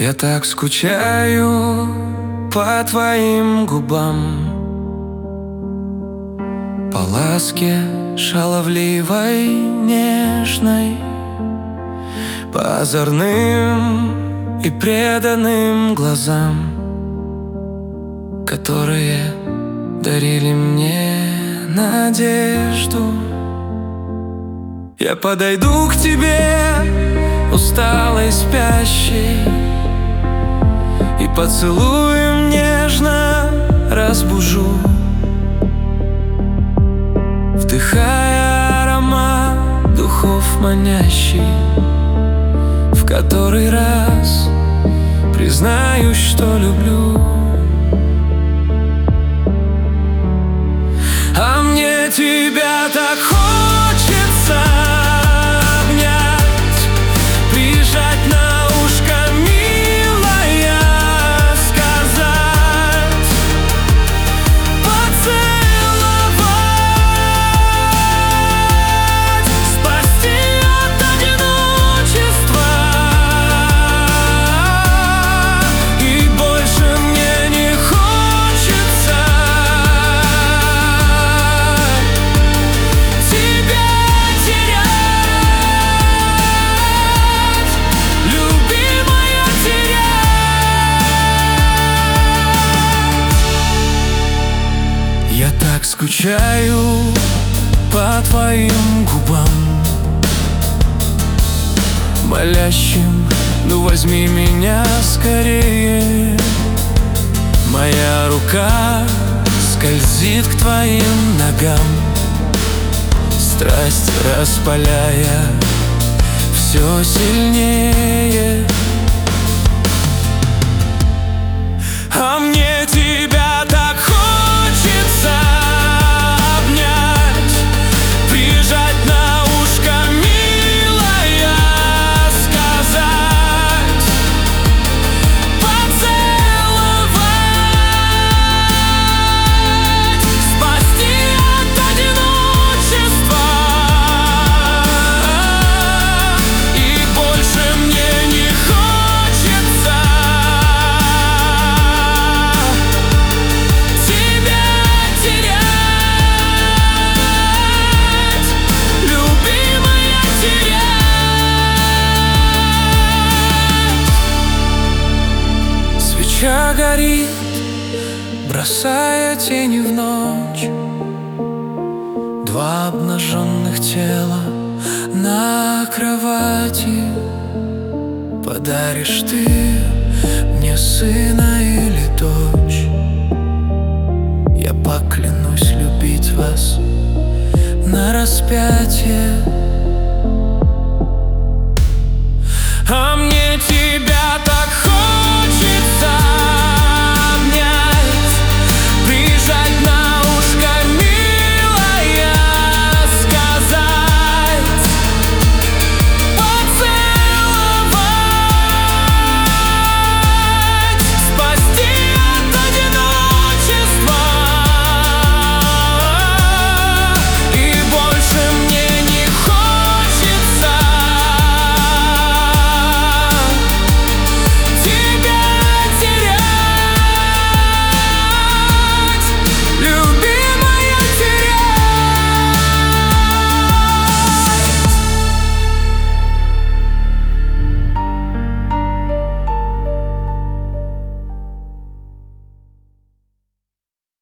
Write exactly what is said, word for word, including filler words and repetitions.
Я так скучаю по твоим губам, по ласке шаловливой, нежной, по озорным и преданным глазам, которые дарили мне надежду. Я подойду к тебе, усталой, спящей, и поцелуем нежно разбужу, вдыхая аромат духов манящий. В который раз признаюсь, что люблю. А мне тебя так хочется обнять, прижать на ушко, милая, сказать, поцеловать, спасти от одиночества. И больше мне не хочется тебя терять, любимая, терять. Я так скучаю по твоим губам, молящим: ну возьми меня скорее. Моя рука скользит к твоим ногам, страсть распаляя все сильнее. А мне тебя так хочется обнять, прижать на ушко, милая, сказать, поцеловать, спасти от одиночества. И больше мне не хочется тебя терять, любимая, терять. Свеча горит, бросая тени в ночь. Два обнаженных тела на кровати. Подаришь ты мне сына или дочь?